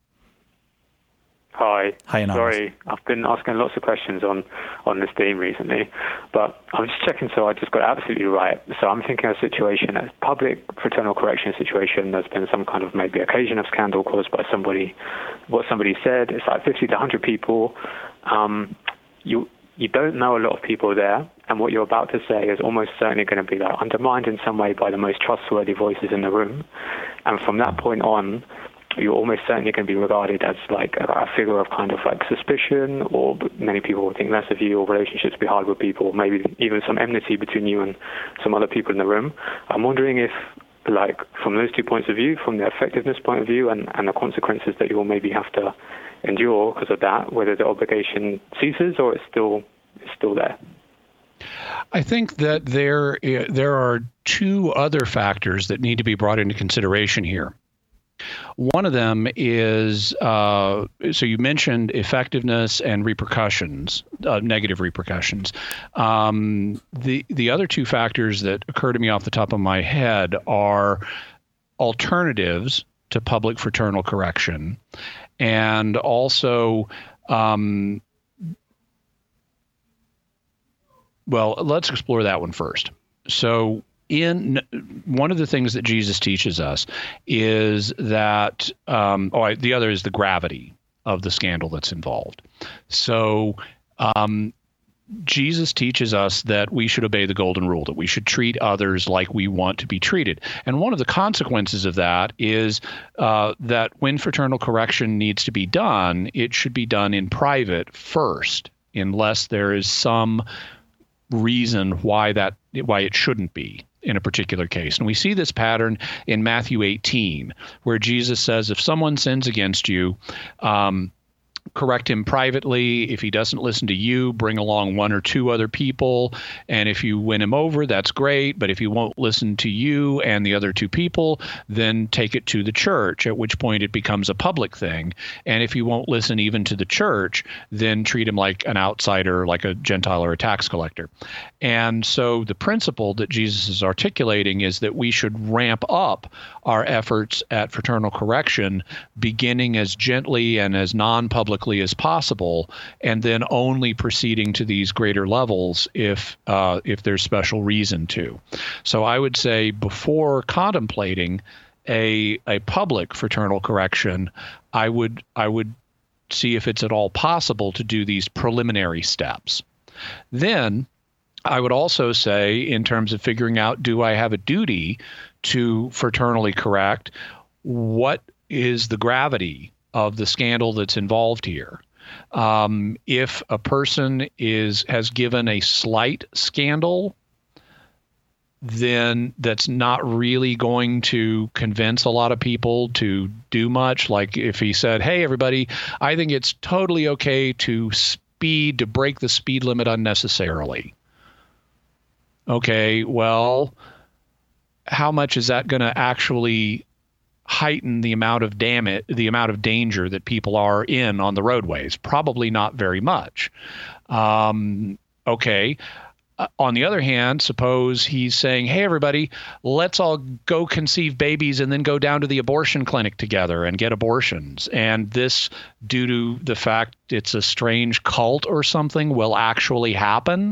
Hi. Hi, Anonymous. Sorry, I've been asking lots of questions on, on this theme recently, but I'm just checking so I just got it absolutely right. So I'm thinking of a situation, a public fraternal correction situation. There's been some kind of maybe occasion of scandal caused by somebody, what somebody said. It's like fifty to one hundred people. Um, you you don't know a lot of people there, and what you're about to say is almost certainly going to be like undermined in some way by the most trustworthy voices in the room. And from that point on, you're almost certainly going to be regarded as like a, a figure of kind of like suspicion, or many people will think less of you, or relationships will be hard with people, maybe even some enmity between you and some other people in the room. I'm wondering if, like, from those two points of view, from the effectiveness point of view and, and the consequences that you will maybe have to endure because of that, whether the obligation ceases or it's still it's still there. I think that there there are two other factors that need to be brought into consideration here. One of them is, uh, so you mentioned effectiveness and repercussions, uh, negative repercussions. Um, the the other two factors that occur to me off the top of my head are alternatives to public fraternal correction, and also, um, well, let's explore that one first. So, In one of the things that Jesus teaches us is that, um, oh, I, the other is the gravity of the scandal that's involved. So um, Jesus teaches us that we should obey the golden rule, that we should treat others like we want to be treated. And one of the consequences of that is uh, that when fraternal correction needs to be done, it should be done in private first, unless there is some reason why that why it shouldn't be in a particular case. And we see this pattern in Matthew eighteen, where Jesus says, if someone sins against you, um, correct him privately. If he doesn't listen to you, bring along one or two other people. And if you win him over, that's great. But if he won't listen to you and the other two people, then take it to the church, at which point it becomes a public thing. And if he won't listen even to the church, then treat him like an outsider, like a Gentile or a tax collector. And so the principle that Jesus is articulating is that we should ramp up our efforts at fraternal correction, beginning as gently and as non-publicly as possible, and then only proceeding to these greater levels if uh, if there's special reason to. So I would say before contemplating a a public fraternal correction, I would I would see if it's at all possible to do these preliminary steps. Then I would also say, in terms of figuring out, do I have a duty to fraternally correct? What is the gravity of the scandal that's involved here? Um, if a person is has given a slight scandal, then that's not really going to convince a lot of people to do much. Like if he said, hey, everybody, I think it's totally okay to speed, to break the speed limit unnecessarily. Okay, well, how much is that going to actually heighten the amount of damage, the amount of danger that people are in on the roadways? Probably not very much. Um, okay. Uh, on the other hand, suppose he's saying, hey, everybody, let's all go conceive babies and then go down to the abortion clinic together and get abortions. And this, due to the fact it's a strange cult or something, will actually happen.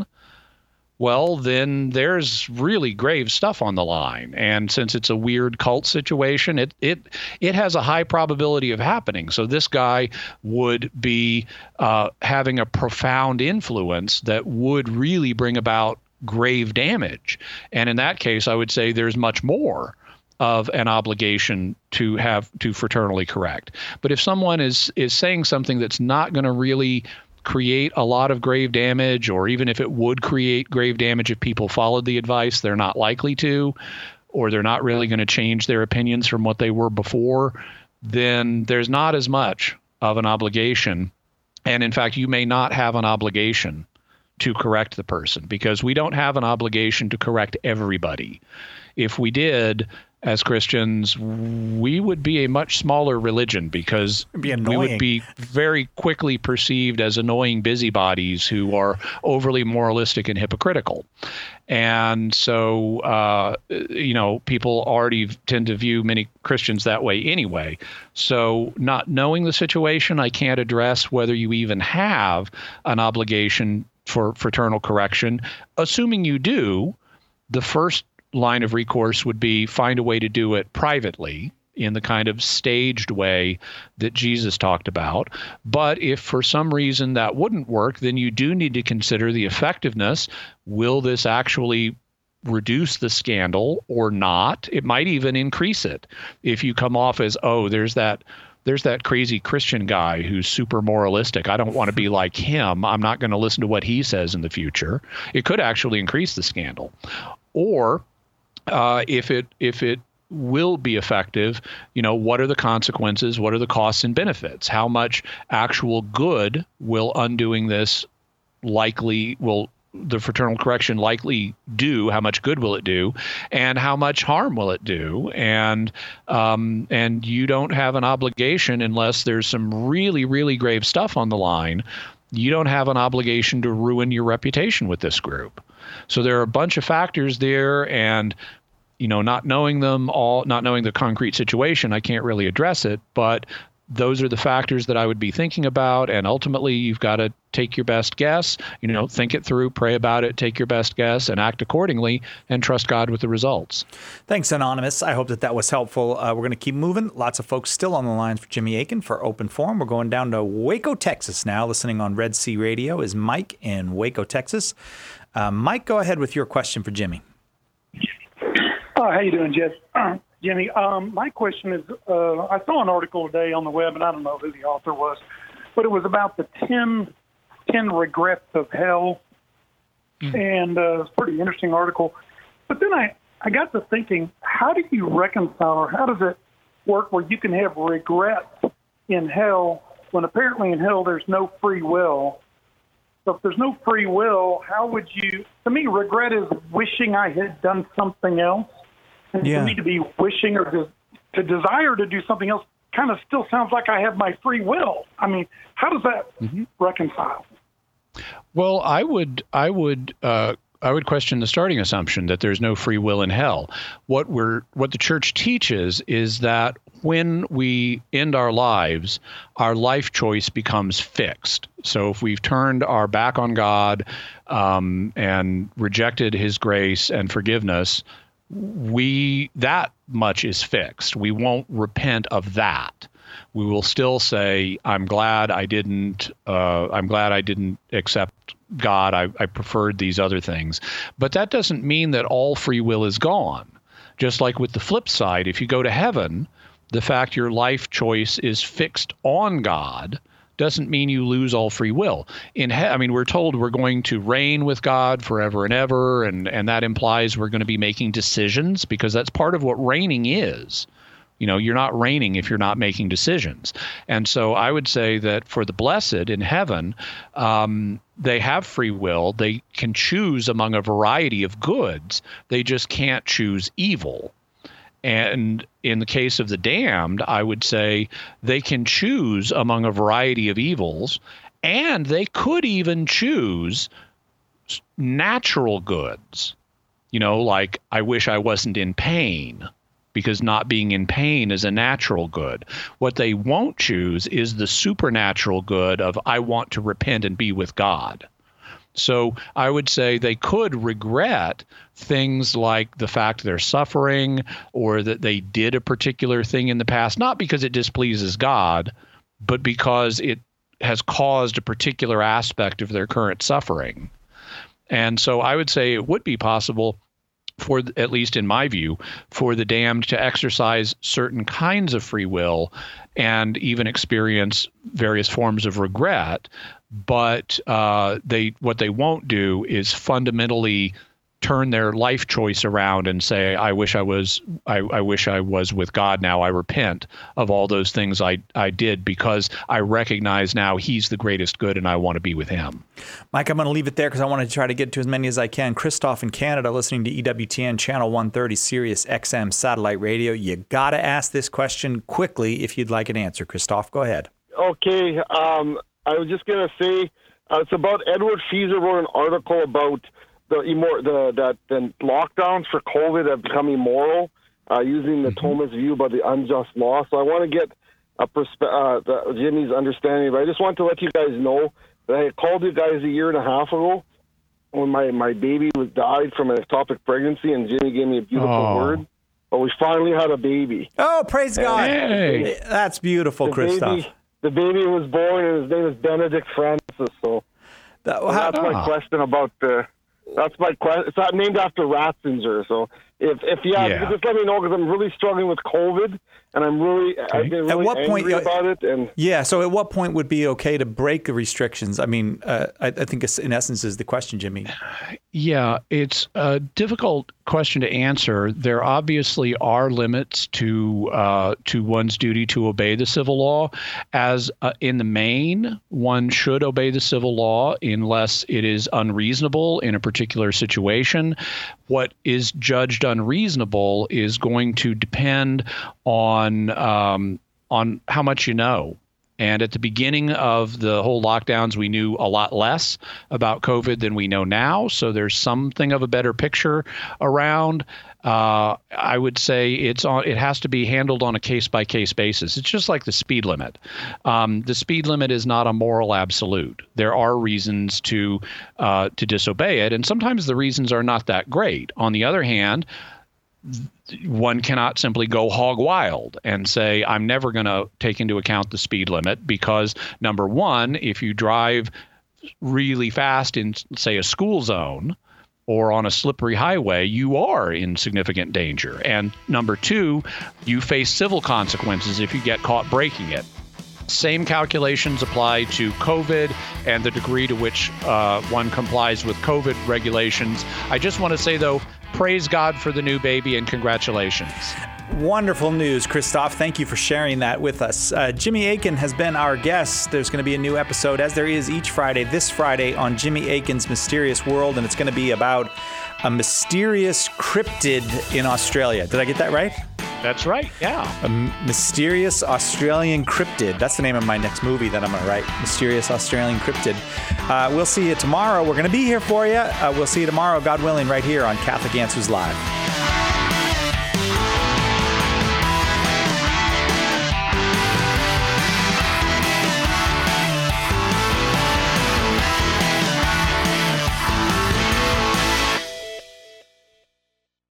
Well, then there's really grave stuff on the line. And since it's a weird cult situation, it it it has a high probability of happening. So this guy would be uh, having a profound influence that would really bring about grave damage. And in that case, I would say there's much more of an obligation to have to fraternally correct. But if someone is is saying something that's not going to really create a lot of grave damage, or even if it would create grave damage if people followed the advice, they're not likely to, or they're not really going to change their opinions from what they were before, then there's not as much of an obligation. And in fact, you may not have an obligation to correct the person, because we don't have an obligation to correct everybody. If we did, as Christians, we would be a much smaller religion, because be we would be very quickly perceived as annoying busybodies who are overly moralistic and hypocritical. And so, uh, you know, people already tend to view many Christians that way anyway. So not knowing the situation, I can't address whether you even have an obligation for fraternal correction. Assuming you do, the first line of recourse would be find a way to do it privately in the kind of staged way that Jesus talked about. But if for some reason that wouldn't work, then you do need to consider the effectiveness. Will this actually reduce the scandal or not? It might even increase it. If you come off as, oh, there's that there's that crazy Christian guy who's super moralistic. I don't want to be like him. I'm not going to listen to what he says in the future. It could actually increase the scandal. Or Uh, if it if it will be effective, you know, what are the consequences? What are the costs and benefits? How much actual good will undoing this likely will the fraternal correction likely do? How much good will it do, and how much harm will it do? And um, and you don't have an obligation, unless there's some really really grave stuff on the line. You don't have an obligation to ruin your reputation with this group. So there are a bunch of factors there, and you know, not knowing them all, not knowing the concrete situation, I can't really address it. But those are the factors that I would be thinking about, and ultimately, you've got to take your best guess. You know, think it through, pray about it, take your best guess, and act accordingly, and trust God with the results. Thanks, Anonymous. I hope that that was helpful. Uh, we're going to keep moving. Lots of folks still on the lines for Jimmy Akin for Open Forum. We're going down to Waco, Texas now. Listening on Red Sea Radio is Mike in Waco, Texas. Uh, Mike, go ahead with your question for Jimmy. Oh, how you doing, Jeff? Uh, Jimmy, um, my question is, uh, I saw an article today on the web, and I don't know who the author was, but it was about the ten, ten regrets of hell, mm-hmm. and uh, it's a pretty interesting article. But then I, I got to thinking, how do you reconcile, or how does it work where you can have regrets in hell when apparently in hell there's no free will. So if there's no free will, how would you, to me, regret is wishing I had done something else. And Yeah. for me to be wishing or to, to desire to do something else kind of still sounds like I have my free will. I mean, how does that Mm-hmm. reconcile? Well, I would, I would, uh, I would question the starting assumption that there's no free will in hell. What we're, what the church teaches is that when we end our lives, our life choice becomes fixed. So if we've turned our back on God um, and rejected His grace and forgiveness, we that much is fixed. We won't repent of that. We will still say, "I'm glad I didn't. Uh, I'm glad I didn't accept God. I, I preferred these other things." But that doesn't mean that all free will is gone. Just like with the flip side, if you go to heaven, the fact your life choice is fixed on God doesn't mean you lose all free will. In he- I mean, we're told we're going to reign with God forever and ever, and, and that implies we're going to be making decisions, because that's part of what reigning is. You know, you're not reigning if you're not making decisions. And so I would say that for the blessed in heaven, um, they have free will. They can choose among a variety of goods. They just can't choose evil. And in the case of the damned, I would say they can choose among a variety of evils, and they could even choose natural goods. You know, like, I wish I wasn't in pain, because not being in pain is a natural good. What they won't choose is the supernatural good of, I want to repent and be with God. So I would say they could regret things like the fact they're suffering, or that they did a particular thing in the past, not because it displeases God, but because it has caused a particular aspect of their current suffering. And so I would say it would be possible for, at least in my view, for the damned to exercise certain kinds of free will and even experience various forms of regret. But uh, they what they won't do is fundamentally turn their life choice around and say, I wish I was I, I wish I was with God now. I repent of all those things I, I did, because I recognize now He's the greatest good and I want to be with Him. Mike, I'm going to leave it there because I want to try to get to as many as I can. Christoph in Canada, listening to E W T N Channel one thirty, Sirius X M Satellite Radio. You got to ask this question quickly if you'd like an answer. Christoph, go ahead. Okay. Um, I was just going to say, uh, it's about Edward Feser wrote an article about the immor- the that the lockdowns for COVID have become immoral, uh, using the mm-hmm. Thomas view about the unjust law. So I want to get a perspe- uh, the, Jimmy's understanding, but I just want to let you guys know that I called you guys a year and a half ago when my, my baby was died from an ectopic pregnancy, and Jimmy gave me a beautiful oh. word. But we finally had a baby. Oh, praise and God! Hey. That's beautiful, the Christoph. Baby, the baby was born, and his name is Benedict Francis. So, that, so that's oh. my question about the. That's my question. It's not named after Ratzinger. So if if yeah, yeah. just let me know, because I'm really struggling with COVID, and I'm really okay. I've been really at what angry point, about it. And yeah, so at what point would be okay to break the restrictions? I mean, uh, I, I think in essence is the question, Jimmy. Yeah, it's a difficult question to answer. There obviously are limits to uh, to one's duty to obey the civil law. As uh, in the main, one should obey the civil law unless it is unreasonable in a particular situation. What is judged unreasonable is going to depend on um, on how much you know. And at the beginning of the whole lockdowns, we knew a lot less about COVID than we know now. So there's something of a better picture around. Uh, I would say it's on. It has to be handled on a case-by-case basis. It's just like the speed limit. Um, the speed limit is not a moral absolute. There are reasons to uh, to disobey it, and sometimes the reasons are not that great. On the other hand, one cannot simply go hog wild and say, I'm never going to take into account the speed limit, because number one, if you drive really fast in, say, a school zone or on a slippery highway, you are in significant danger. And number two, you face civil consequences if you get caught breaking it. Same calculations apply to COVID and the degree to which uh, one complies with COVID regulations. I just want to say, though, praise God for the new baby and congratulations. Wonderful news, Christoph. Thank you for sharing that with us. Uh, Jimmy Akin has been our guest. There's going to be a new episode, as there is each Friday, this Friday on Jimmy Akin's Mysterious World, and it's going to be about a mysterious cryptid in Australia. Did I get that right? That's right, yeah. A mysterious Australian cryptid. That's the name of my next movie that I'm going to write. Mysterious Australian cryptid. Uh, we'll see you tomorrow. We're going to be here for you. Uh, we'll see you tomorrow, God willing, right here on Catholic Answers Live.